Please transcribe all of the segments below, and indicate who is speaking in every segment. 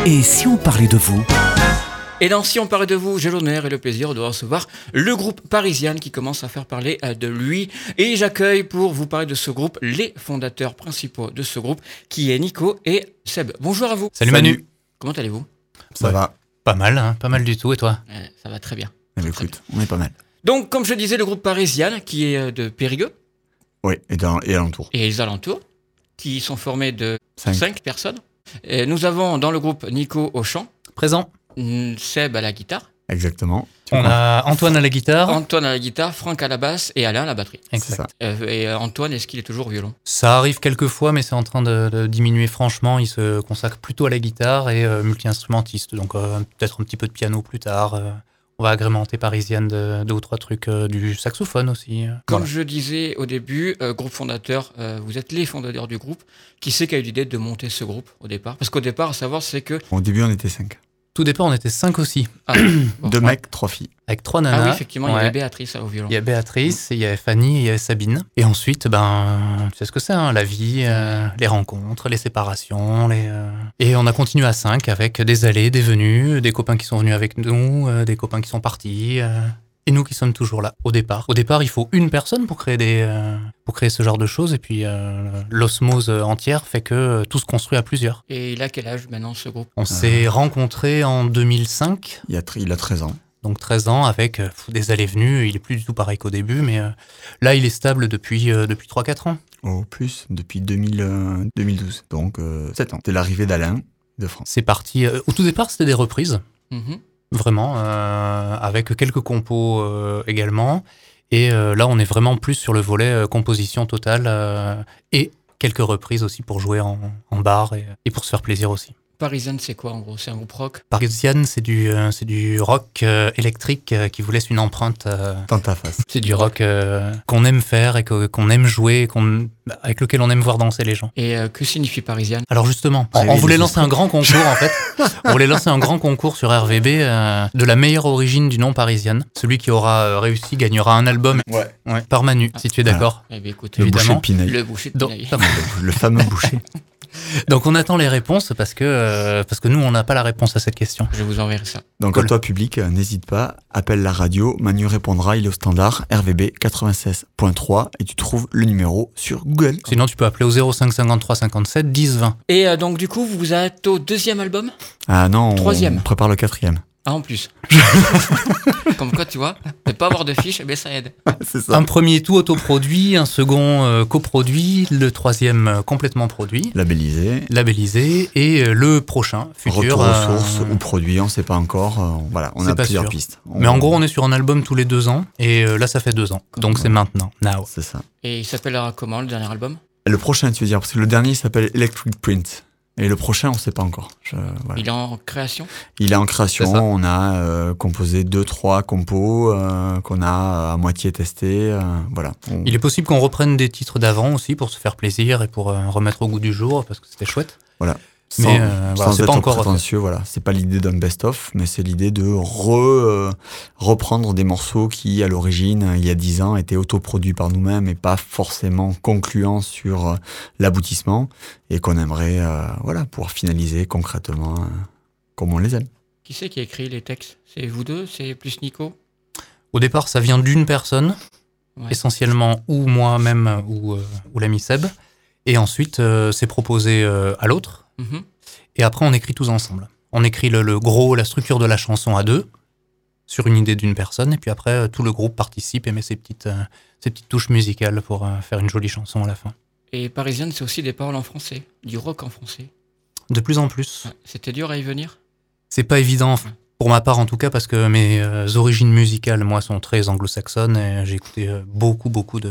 Speaker 1: Et si on parlait de vous ?
Speaker 2: Et dans Si on parlait de vous, j'ai l'honneur et le plaisir de recevoir le groupe Parisian qui commence à faire parler de lui. Et j'accueille pour vous parler de ce groupe les fondateurs principaux de ce groupe qui est Nico et Seb. Bonjour à vous.
Speaker 3: Salut Manu.
Speaker 2: Comment allez-vous ?
Speaker 3: Ça va. Pas mal, pas mal du tout. Et toi ?
Speaker 2: Ça va très bien.
Speaker 4: Écoute, on est pas mal.
Speaker 2: Donc, comme je disais, le groupe Parisian qui est de Périgueux.
Speaker 4: Oui, et alentours.
Speaker 2: Et les alentours, qui sont formés de
Speaker 4: 5
Speaker 2: personnes. Et nous avons dans le groupe Nico au chant.
Speaker 3: Présent.
Speaker 2: Seb à la guitare.
Speaker 4: Exactement.
Speaker 3: On a Antoine à la guitare.
Speaker 2: Antoine à la guitare, Franck à la basse et Alain à la batterie.
Speaker 3: Exact.
Speaker 2: Et Antoine, est-ce qu'il est toujours au violon ?
Speaker 3: Ça arrive quelques fois, mais c'est en train de diminuer franchement. Il se consacre plutôt à la guitare et multi-instrumentiste. Donc peut-être un petit peu de piano plus tard. On va agrémenter Parisienne de 2 ou 3 trucs, du saxophone aussi.
Speaker 2: Comme
Speaker 3: Voilà.
Speaker 2: je disais au début, groupe fondateur, vous êtes les fondateurs du groupe. Qui c'est qui a eu l'idée de monter ce groupe au départ ? Parce qu'au départ, à savoir, c'est que...
Speaker 4: Au début, on était 5.
Speaker 3: Tout départ, on était 5 aussi.
Speaker 2: Ah, bon.
Speaker 4: 2 mecs, 3 filles.
Speaker 3: Avec 3 nanas.
Speaker 2: Ah oui, effectivement, il y
Speaker 3: Ouais.
Speaker 2: avait Béatrice au violon.
Speaker 3: Il y a Béatrice, il y a Fanny et il y a Sabine. Et ensuite, tu sais ce que c'est, la vie, les rencontres, les séparations. Et on a continué à 5 avec des allées, des venues, des copains qui sont venus avec nous, des copains qui sont partis. Et nous qui sommes toujours là, au départ. Au départ, il faut une personne pour créer ce genre de choses. Et puis, l'osmose entière fait que tout se construit à plusieurs.
Speaker 2: Et il a quel âge maintenant, ce groupe ?
Speaker 3: On s'est rencontrés en 2005.
Speaker 4: Il a 13 ans.
Speaker 3: Donc 13 ans avec des allées-venues, il est plus du tout pareil qu'au début, mais là il est stable depuis 3-4 ans.
Speaker 4: Au plus, depuis 2012. Donc 7 ans. C'est l'arrivée d'Alain de France.
Speaker 3: C'est parti, au tout départ c'était des reprises,
Speaker 2: Mhm.
Speaker 3: vraiment, avec quelques compos également. Et là on est vraiment plus sur le volet composition totale et quelques reprises aussi pour jouer en bar et pour se faire plaisir aussi.
Speaker 2: Parisian, c'est quoi en gros ? C'est un groupe rock ?
Speaker 3: Parisian, c'est du rock électrique qui vous laisse une empreinte.
Speaker 4: Dans ta face.
Speaker 3: C'est du rock qu'on aime faire et qu'on aime jouer, avec lequel on aime voir danser les gens.
Speaker 2: Et que signifie Parisian ?
Speaker 3: Alors justement, on
Speaker 4: Réveiller
Speaker 3: voulait
Speaker 4: les
Speaker 3: lancer un grand concours en fait. On voulait lancer un grand concours sur RVB de la meilleure origine du nom Parisian. Celui qui aura réussi gagnera un album
Speaker 4: Ouais.
Speaker 3: par Manu, si tu es d'accord.
Speaker 2: Eh bien, écoute,
Speaker 4: Le
Speaker 3: Évidemment.
Speaker 4: boucher de Pinaille.
Speaker 2: le boucher de
Speaker 3: Donc,
Speaker 2: Pinaille.
Speaker 4: Le fameux boucher.
Speaker 3: donc on attend les réponses parce que nous on n'a pas la réponse à cette question.
Speaker 2: Je vous enverrai ça.
Speaker 4: Donc
Speaker 3: Cool.
Speaker 4: à toi public, n'hésite pas, appelle la radio, Manu répondra, il est au standard RVB 96.3 et tu trouves le numéro sur Google.
Speaker 3: Sinon tu peux appeler au 05 53 57 10 20.
Speaker 2: Et donc du coup, vous êtes au 2e album ?
Speaker 4: Ah non,
Speaker 2: Troisième.
Speaker 4: on prépare le 4e.
Speaker 2: Ah, en plus. Comme quoi, tu vois, ne pas avoir de fiche, ça aide.
Speaker 4: C'est ça.
Speaker 3: Un premier tout autoproduit, un second coproduit, le 3e complètement produit, labellisé, et le prochain, futur.
Speaker 4: Retour aux sources ou produit, on sait pas encore. Voilà, on
Speaker 3: C'est
Speaker 4: a
Speaker 3: pas
Speaker 4: plusieurs
Speaker 3: sûr.
Speaker 4: pistes.
Speaker 3: Mais en gros, on est sur un album tous les 2 ans, et là, ça fait 2 ans. Donc c'est maintenant, now.
Speaker 4: C'est ça.
Speaker 2: Et il s'appellera comment, le dernier album ?
Speaker 4: Le prochain, tu veux dire, parce que le dernier il s'appelle Electric Print. Et le prochain, on sait pas encore. Voilà.
Speaker 2: Il est en création ?
Speaker 4: Il est en création,
Speaker 3: C'est ça.
Speaker 4: on a composé 2-3 compos qu'on a à moitié testés. Voilà.
Speaker 3: Il est possible qu'on reprenne des titres d'avant aussi pour se faire plaisir et pour remettre au goût du jour, parce que c'était chouette.
Speaker 4: Voilà.
Speaker 3: Mais
Speaker 4: Sans
Speaker 3: voilà, c'est
Speaker 4: être
Speaker 3: pas encore
Speaker 4: prétentieux, voilà. C'est pas l'idée d'un best-of, mais c'est l'idée de reprendre des morceaux qui, à l'origine, il y a 10 ans, étaient autoproduits par nous-mêmes et pas forcément concluants sur l'aboutissement et qu'on aimerait pouvoir finaliser concrètement comme on les aime.
Speaker 2: Qui c'est qui a écrit les textes ? C'est vous deux ? C'est plus Nico ?
Speaker 3: Au départ, ça vient d'une personne,
Speaker 2: Ouais.
Speaker 3: essentiellement ou moi-même ou l'ami Seb. Et ensuite, c'est proposé à l'autre.
Speaker 2: Mhm.
Speaker 3: Et après, on écrit tous ensemble. On écrit le gros, la structure de la chanson à 2, sur une idée d'une personne. Et puis après, tout le groupe participe et met ses petites touches musicales pour faire une jolie chanson à la fin.
Speaker 2: Et Parisian, c'est aussi des paroles en français, du rock en français.
Speaker 3: De plus en plus.
Speaker 2: Ouais. C'était dur à y venir ?
Speaker 3: C'est pas évident, pour ma part en tout cas, parce que mes origines musicales, moi, sont très anglo-saxonnes et j'ai écouté beaucoup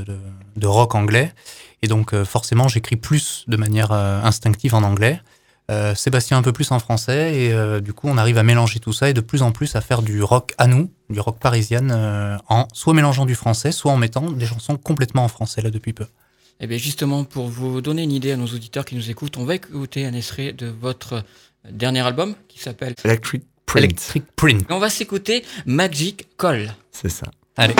Speaker 3: de rock anglais. Et donc, forcément, j'écris plus de manière instinctive en anglais. Sébastien un peu plus en français. Et du coup, on arrive à mélanger tout ça et de plus en plus à faire du rock à nous, du rock parisien, en soit mélangeant du français, soit en mettant des chansons complètement en français, là, depuis peu.
Speaker 2: Eh bien justement, pour vous donner une idée à nos auditeurs qui nous écoutent, on va écouter un extrait de votre dernier album qui s'appelle
Speaker 4: Electric Print.
Speaker 3: Electric Print.
Speaker 2: On va s'écouter Magic Call.
Speaker 4: C'est ça.
Speaker 3: Allez.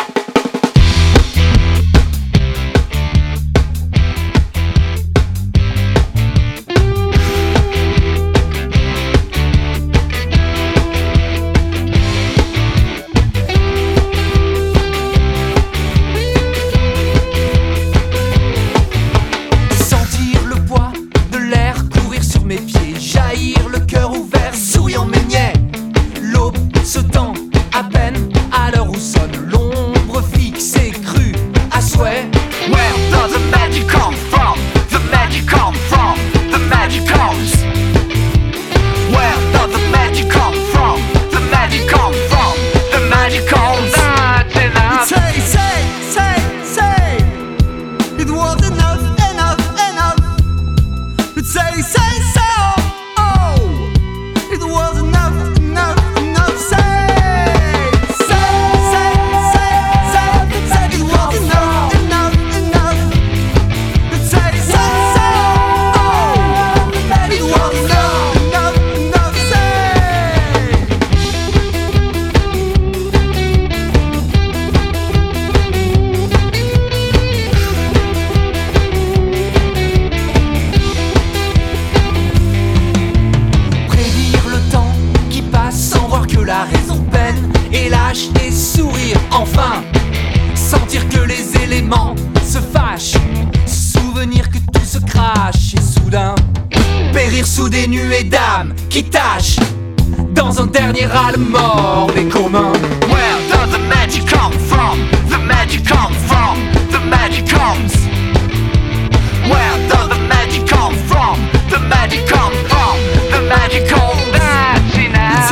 Speaker 1: flash et sourire enfin. Sentir que les éléments se fâchent. Souvenir que tout se crache. Et soudain, périr sous des nuées d'âme qui tâchent. Dans un dernier ras-le-mort des communs. Where does the magic come from? The magic come from. The magic comes. Where does the magic come from? The magic come from. The magic comes. That's enough.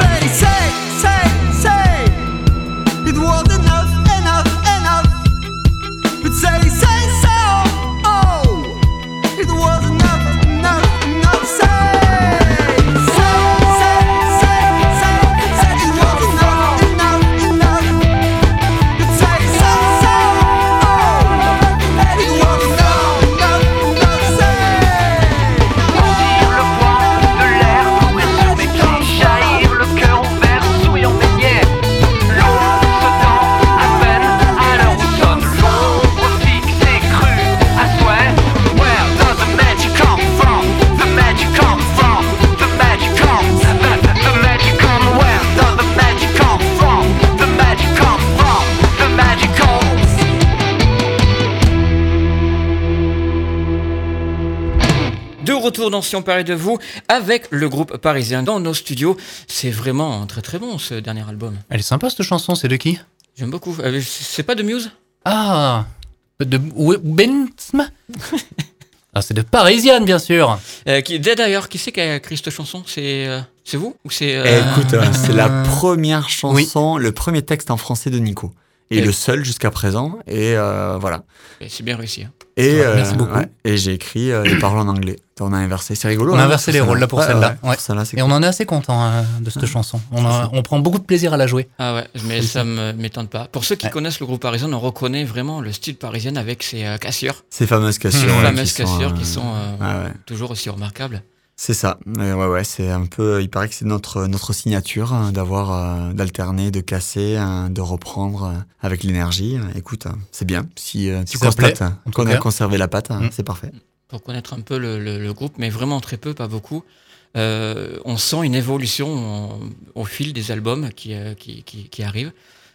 Speaker 1: Say. It was enough. But say, oh. It was enough. Say. It was enough. But say, oh. It was enough. Sentir le poids de l'air courir sur mes pieds, jaillir le cœur ouvert, souillant mes niais. L'eau se tend à peine à l'heure où sonne l'ombre fixe et crue à souhait. Where does the magic come from? The magic come from. The magic comes. The magic come. Where does the magic come from? The magic come from. The magic comes.
Speaker 2: De retour dans Si on parlait de vous avec le groupe parisien dans nos studios. C'est vraiment très très bon ce dernier album.
Speaker 3: Elle est sympa cette chanson, c'est de qui?
Speaker 2: J'aime beaucoup. C'est pas de Muse?
Speaker 3: Ah, de Bensm. Ah, c'est de Parisienne, bien sûr.
Speaker 2: D'ailleurs, qui c'est qui a écrit cette chanson? C'est vous ou c'est
Speaker 4: Écoute, c'est la première chanson, le premier texte en français de Nico. Et le seul jusqu'à présent. Et voilà.
Speaker 2: C'est bien réussi. Hein.
Speaker 4: Et,
Speaker 3: merci beaucoup.
Speaker 4: Et j'ai écrit les paroles en anglais. On a inversé. C'est rigolo.
Speaker 3: On a inversé les rôles là pour celle-là. Ouais.
Speaker 4: Celle-là, c'est
Speaker 3: Et on en est assez content de cette chanson. On prend beaucoup de plaisir à la jouer.
Speaker 2: Ah ouais, mais ça ne m'étonne pas. Pour ceux qui connaissent le groupe parisien, on reconnaît vraiment le style parisien avec ses cassures.
Speaker 4: Ces fameuses cassures.
Speaker 2: Ces
Speaker 4: ouais,
Speaker 2: fameuses cassures qui sont
Speaker 4: ouais.
Speaker 2: toujours aussi remarquables.
Speaker 4: C'est ça. Ouais, c'est un peu. Il paraît que c'est notre signature d'avoir d'alterner, de casser, de reprendre avec l'énergie. Écoute, c'est bien. Si tu constates qu'on a conservé la patte, c'est parfait.
Speaker 2: Pour connaître un peu le groupe, mais vraiment très peu, pas beaucoup. On sent une évolution au fil des albums qui arrivent.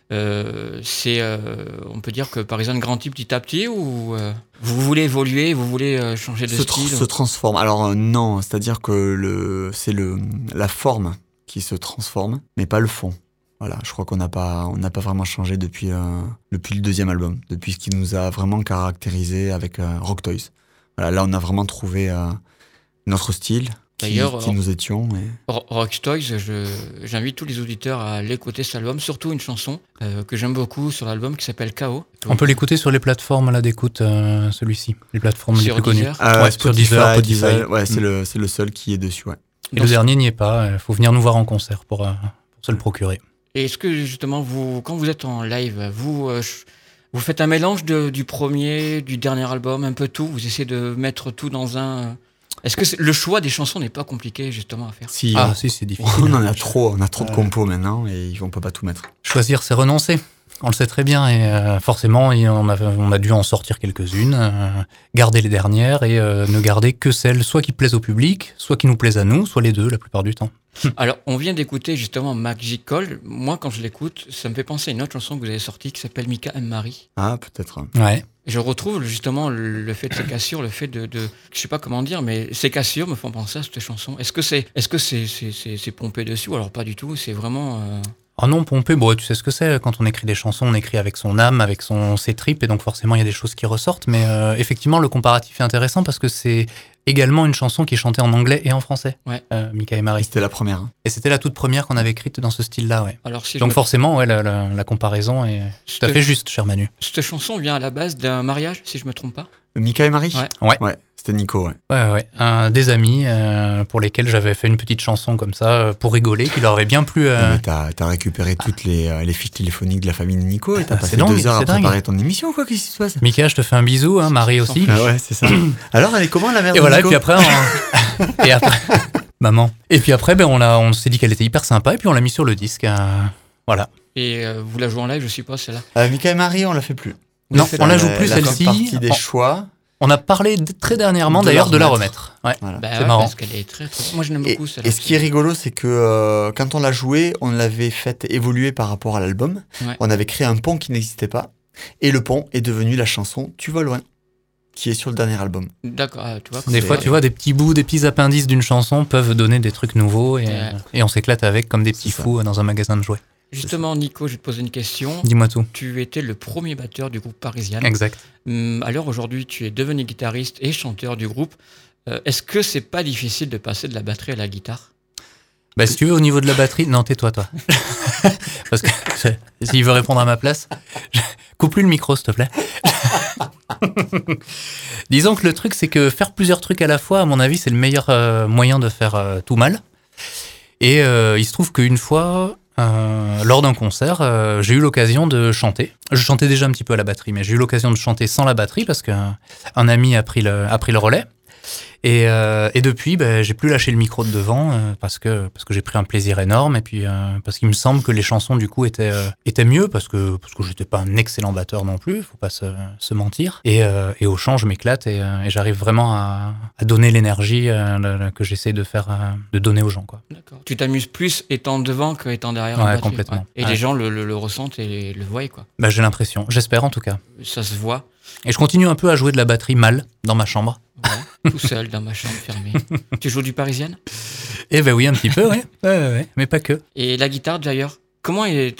Speaker 2: On peut dire que Parisien grandit petit à petit ou vous voulez évoluer, vous voulez changer de style
Speaker 4: se transforme. Alors non, c'est-à-dire que c'est la forme qui se transforme, mais pas le fond. Voilà, je crois qu'on n'a pas vraiment changé depuis le deuxième album, depuis ce qui nous a vraiment caractérisé avec Rock Toys. Voilà, là on a vraiment trouvé notre style. Qui nous étions.
Speaker 2: Rock Toys, j'invite tous les auditeurs à l'écouter cet album, surtout une chanson que j'aime beaucoup sur l'album qui s'appelle K.O.
Speaker 3: On peut l'écouter sur les plateformes là d'écoute, celui-ci, les plateformes les plus connues.
Speaker 4: Sur Spotify. Ouais, c'est le seul qui est dessus. Ouais.
Speaker 3: Et le dernier n'y est pas. Il faut venir nous voir en concert pour se le procurer.
Speaker 2: Et est-ce que justement, quand vous êtes en live, vous faites un mélange du premier, du dernier album, un peu tout? Vous essayez de mettre tout dans un... Est-ce que le choix des chansons n'est pas compliqué justement à faire?
Speaker 3: Si, c'est difficile.
Speaker 4: On en a trop de compos maintenant et on peut pas tout mettre.
Speaker 3: Choisir, c'est renoncer. On le sait très bien et forcément, on a dû en sortir quelques-unes, garder les dernières et ne garder que celles soit qui plaisent au public, soit qui nous plaisent à nous, soit les deux la plupart du temps.
Speaker 2: Alors, on vient d'écouter justement Magical. Moi, quand je l'écoute, ça me fait penser à une autre chanson que vous avez sortie qui s'appelle Mika and Marie.
Speaker 4: Ah, peut-être.
Speaker 3: Ouais.
Speaker 2: Je retrouve justement le fait de ces cassures, le fait de je sais pas comment dire, mais ces cassures me font penser à cette chanson. Est-ce que c'est pompé dessus ou alors pas du tout? C'est vraiment...
Speaker 3: Ah non, pompé, bon, tu sais ce que c'est. Quand on écrit des chansons, on écrit avec son âme, avec ses tripes, et donc forcément il y a des choses qui ressortent. Mais effectivement, le comparatif est intéressant parce que c'est également une chanson qui est chantée en anglais et en français.
Speaker 2: Ouais.
Speaker 3: Mika et Marie.
Speaker 4: C'était la première. Hein.
Speaker 3: Et c'était la toute première qu'on avait écrite dans ce style-là, ouais.
Speaker 2: Alors,
Speaker 3: donc forcément, ouais, la comparaison est tout à fait juste, cher Manu.
Speaker 2: Cette chanson vient à la base d'un mariage, si je me trompe pas.
Speaker 4: Mika et Marie.
Speaker 3: Ouais.
Speaker 4: C'était Nico,
Speaker 3: Ouais. Des amis pour lesquels j'avais fait une petite chanson comme ça pour rigoler, qui leur avait bien plu.
Speaker 4: T'as récupéré toutes les fiches téléphoniques de la famille de Nico et t'as passé 2 heures à préparer ton émission, quoi. Qu'est-ce qui se passe?
Speaker 3: Mika, je te fais un bisou, Marie aussi.
Speaker 4: Ah ouais, c'est ça. Alors, elle est comment la mère de
Speaker 3: Nico? Et
Speaker 4: Nico?
Speaker 3: puis après, maman. Et puis après, on s'est dit qu'elle était hyper sympa et puis on l'a mis sur le disque. Voilà.
Speaker 2: Et vous la jouez en live, je suppose, celle-là?
Speaker 4: Mika et Marie, on la fait plus.
Speaker 3: Non, on la joue plus celle-ci.
Speaker 4: Partie des choix.
Speaker 3: On a parlé très dernièrement
Speaker 4: De
Speaker 3: d'ailleurs
Speaker 4: la
Speaker 3: de la
Speaker 4: remettre.
Speaker 3: remettre. Ouais.
Speaker 4: Voilà.
Speaker 2: Bah
Speaker 3: c'est
Speaker 2: ouais,
Speaker 3: marrant.
Speaker 2: parce qu'elle est très, très... Moi, je l'aime beaucoup, celle-là.
Speaker 4: Et ce qui est rigolo, c'est que quand on l'a joué, on l'avait fait évoluer par rapport à l'album.
Speaker 2: Ouais.
Speaker 4: On avait créé un pont qui n'existait pas. Et le pont est devenu la chanson Tu vas loin, qui est sur le dernier album.
Speaker 2: D'accord, tu vois.
Speaker 3: Des fois, tu vois, des petits bouts, des petits appendices d'une chanson peuvent donner des trucs nouveaux et on s'éclate avec comme des petits
Speaker 4: C'est ça.
Speaker 3: fous dans un magasin de jouets.
Speaker 2: Justement, Nico, je vais te poser une question.
Speaker 3: Dis-moi tout.
Speaker 2: Tu étais le premier batteur du groupe Parisien.
Speaker 3: Exact.
Speaker 2: Alors aujourd'hui, tu es devenu guitariste et chanteur du groupe. Est-ce que c'est pas difficile de passer de la batterie à la guitare?
Speaker 3: Bah, si tu veux, au niveau de la batterie, non, tais-toi, toi. Parce que s'il veut répondre à ma place, coupe-lui le micro, s'il te plaît. Disons que le truc, c'est que faire plusieurs trucs à la fois, à mon avis, c'est le meilleur moyen de faire tout mal. Et il se trouve qu'une fois, lors d'un concert, j'ai eu l'occasion de chanter. Je chantais déjà un petit peu à la batterie, mais j'ai eu l'occasion de chanter sans la batterie parce qu'un ami a pris le relais. Et depuis, j'ai plus lâché le micro de devant parce que j'ai pris un plaisir énorme et puis parce qu'il me semble que les chansons du coup étaient mieux parce que j'étais pas un excellent batteur non plus, faut pas se mentir. Et au chant, je m'éclate et j'arrive vraiment à donner l'énergie que j'essaie de faire, de donner aux gens, quoi.
Speaker 2: D'accord. Tu t'amuses plus étant devant qu'étant derrière la
Speaker 3: Ouais,
Speaker 2: batterie.
Speaker 3: complètement.
Speaker 2: Ouais. Et
Speaker 3: Ouais.
Speaker 2: les gens le ressentent et le voient, quoi.
Speaker 3: Bah, j'ai l'impression, j'espère en tout cas.
Speaker 2: Ça se voit.
Speaker 3: Et je continue un peu à jouer de la batterie mal dans ma chambre.
Speaker 2: Ouais. Tout seul dans ma chambre fermée. Tu joues du Parisien?
Speaker 3: Eh ben oui, un petit peu, ouais. Ouais, mais pas que.
Speaker 2: Et la guitare d'ailleurs, comment est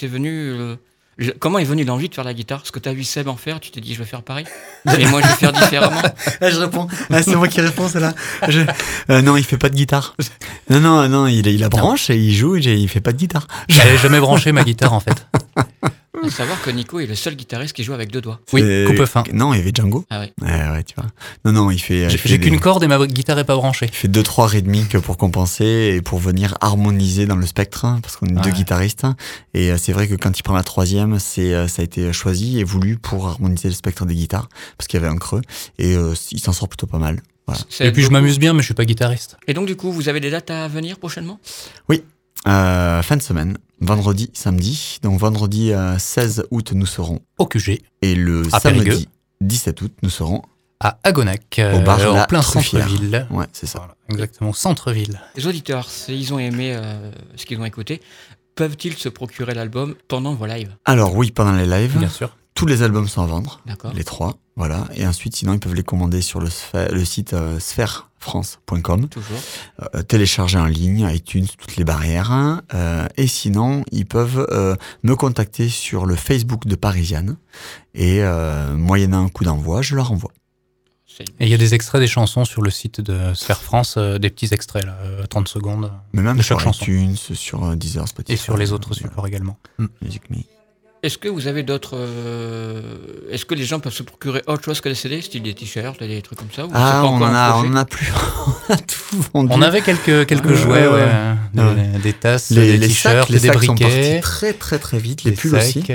Speaker 2: venue l'envie de faire la guitare? Parce que tu as vu Seb en faire, tu t'es dit je vais faire pareil. Et moi je vais faire différemment.
Speaker 4: Je réponds. C'est moi qui réponds, c'est là. Non, il fait pas de guitare. Non, il la branche et il joue, il fait pas de guitare.
Speaker 3: J'avais jamais branché ma guitare en fait.
Speaker 2: À savoir que Nico est le seul guitariste qui joue avec 2 doigts.
Speaker 3: Oui, coupe fin.
Speaker 4: Non, il y avait Django.
Speaker 2: Ah ouais.
Speaker 4: Ouais, tu vois. Non, il fait.
Speaker 3: J'ai qu'une corde et ma guitare est pas branchée.
Speaker 4: Il fait 2-3 rythmiques pour compenser et pour venir harmoniser dans le spectre, hein, parce qu'on est 2 guitaristes. Hein, et c'est vrai que quand il prend la 3e, ça a été choisi et voulu pour harmoniser le spectre des guitares, parce qu'il y avait un creux. Et il s'en sort plutôt pas mal. Voilà.
Speaker 3: Et puis je m'amuse bien, mais je suis pas guitariste.
Speaker 2: Et donc du coup, vous avez des dates à venir prochainement?
Speaker 4: Oui. Fin de semaine, vendredi, samedi. Donc vendredi 16 août, nous serons
Speaker 3: au QG.
Speaker 4: Et le
Speaker 3: à
Speaker 4: samedi
Speaker 3: Périgueux.
Speaker 4: 17 août, nous serons
Speaker 3: à Agonac,
Speaker 4: au bar
Speaker 3: en
Speaker 4: La
Speaker 3: plein
Speaker 4: Truffière.
Speaker 3: centre-ville.
Speaker 4: Ouais, c'est ça.
Speaker 3: Voilà, exactement, centre-ville.
Speaker 2: Les auditeurs, s'ils ont aimé ce qu'ils ont écouté, peuvent-ils se procurer l'album pendant vos lives?
Speaker 4: Alors oui, pendant les lives,
Speaker 3: Bien sûr.
Speaker 4: tous les albums sont à vendre,
Speaker 2: D'accord.
Speaker 4: les 3, voilà. Et ensuite, sinon, ils peuvent les commander sur le site spherefrance.com,
Speaker 2: Toujours.
Speaker 4: télécharger en ligne, iTunes, toutes les barrières. Hein. Et sinon, ils peuvent me contacter sur le Facebook de Parisienne et moyennant un coup d'envoi, je leur envoie.
Speaker 3: Et il y a des extraits des chansons sur le site de Sphère France, des petits extraits, là, 30 secondes.
Speaker 4: Mais même
Speaker 3: de
Speaker 4: sur
Speaker 3: chaque chanson.
Speaker 4: iTunes, sur Deezer, Spotify.
Speaker 3: Et sur les autres supports également.
Speaker 4: Music Me.
Speaker 2: Est-ce que vous avez d'autres... Est-ce que les gens peuvent se procurer autre chose que des CD, style des t-shirts, des trucs comme ça, ou c'est
Speaker 4: Ah,
Speaker 2: pas
Speaker 4: on
Speaker 2: encore un
Speaker 4: en
Speaker 2: projet
Speaker 4: a plus. On a tout vendu.
Speaker 3: On avait quelques jouets, des tasses, des t-shirts,
Speaker 4: les
Speaker 3: des
Speaker 4: sacs sont
Speaker 3: briquets.
Speaker 4: partis très très très vite, les
Speaker 3: des
Speaker 4: pulls
Speaker 3: sacs,
Speaker 4: aussi.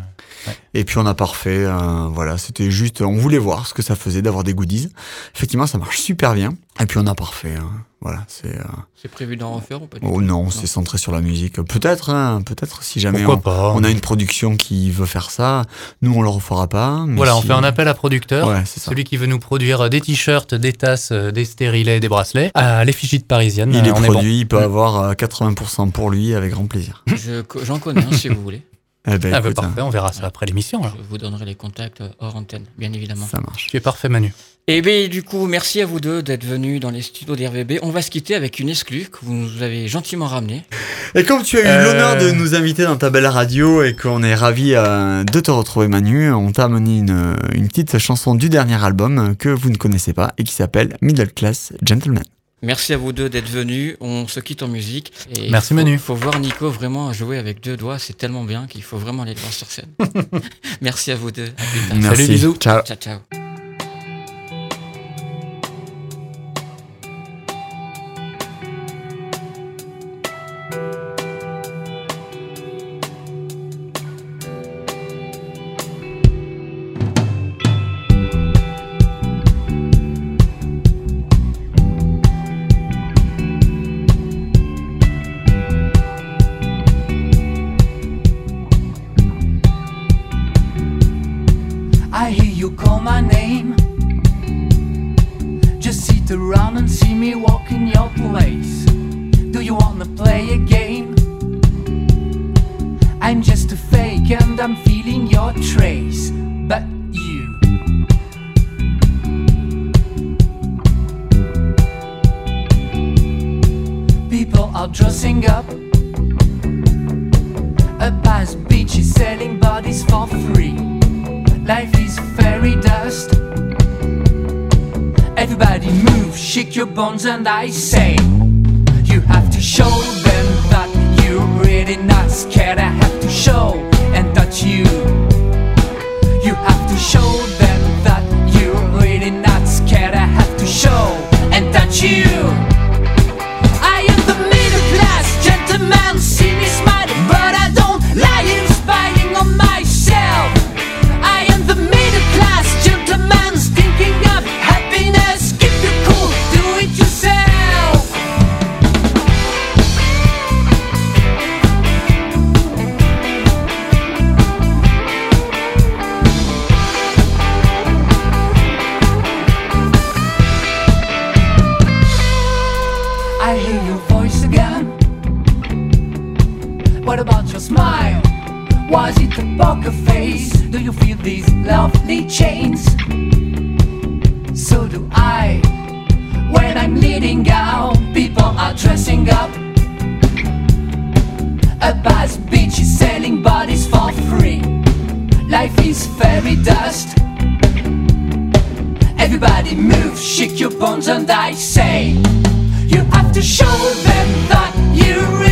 Speaker 4: Et puis on a parfait, voilà, c'était juste, on voulait voir ce que ça faisait d'avoir des goodies. Effectivement, ça marche super bien. Et puis on a parfait, voilà, c'est.
Speaker 2: C'est prévu d'en refaire ou pas du tout?
Speaker 4: Oh non, c'est centré sur la musique. Peut-être si jamais
Speaker 3: Pourquoi pas.
Speaker 4: on a une production qui veut faire ça, nous on le refera pas. Mais
Speaker 3: Voilà, on
Speaker 4: si-
Speaker 3: fait un appel à producteur.
Speaker 4: Ouais, c'est ça.
Speaker 3: Celui qui veut nous produire des t-shirts, des tasses, des stérilets, des bracelets, à l'effigie de Parisienne.
Speaker 4: Il est
Speaker 3: on
Speaker 4: produit, il peut
Speaker 3: Mm.
Speaker 4: avoir 80% pour lui avec grand plaisir.
Speaker 2: J'en connais un si vous voulez.
Speaker 4: Eh ben,
Speaker 3: Ah bah
Speaker 4: écoute,
Speaker 3: parfait, on verra ça après l'émission. alors.
Speaker 2: Je vous donnerai les contacts hors antenne, bien évidemment.
Speaker 4: ça marche.
Speaker 3: Tu es parfait, Manu.
Speaker 2: Et bien du coup, merci à vous deux d'être venus dans les studios d'RVB. On va se quitter avec une exclue que vous nous avez gentiment ramenée.
Speaker 4: Et comme tu as eu l'honneur de nous inviter dans ta belle radio et qu'on est ravis de te retrouver Manu, on t'a amené une petite chanson du dernier album que vous ne connaissez pas et qui s'appelle Middle Class Gentleman.
Speaker 2: Merci à vous deux d'être venus. On se quitte en musique. Et
Speaker 3: Merci, Manu.
Speaker 2: Il faut voir Nico vraiment jouer avec 2 doigts. C'est tellement bien qu'il faut vraiment aller le voir sur scène. Merci à vous deux. À plus tard.
Speaker 4: Merci.
Speaker 3: Salut, bisous.
Speaker 4: Ciao.
Speaker 2: Ciao, ciao.
Speaker 1: I hear you call my name. wanna play a game. I'm just a fake and I'm feeling your trace. But you, people are dressing up. A past beach is selling bodies for free. Life is fairy dust. Everybody move, shake your bones, and I say, you have to show them that you're really not scared. I have to show and touch you. You have to show them that you're really not scared. I have to show and touch you. I am the middle class gentleman, see me smiling, but I don't lie inspiring on myself. I am the middle class gentleman, thinking of happiness. Keep you cool, do it yourself. I hear your voice again. What about your smile? Was it a poker face? Do you feel these lovely chains? So do I. When I'm leading out, people are dressing up. A past beach is selling bodies for free. Life is fairy dust. Everybody move, shake your bones, and I say, you have to show them that you're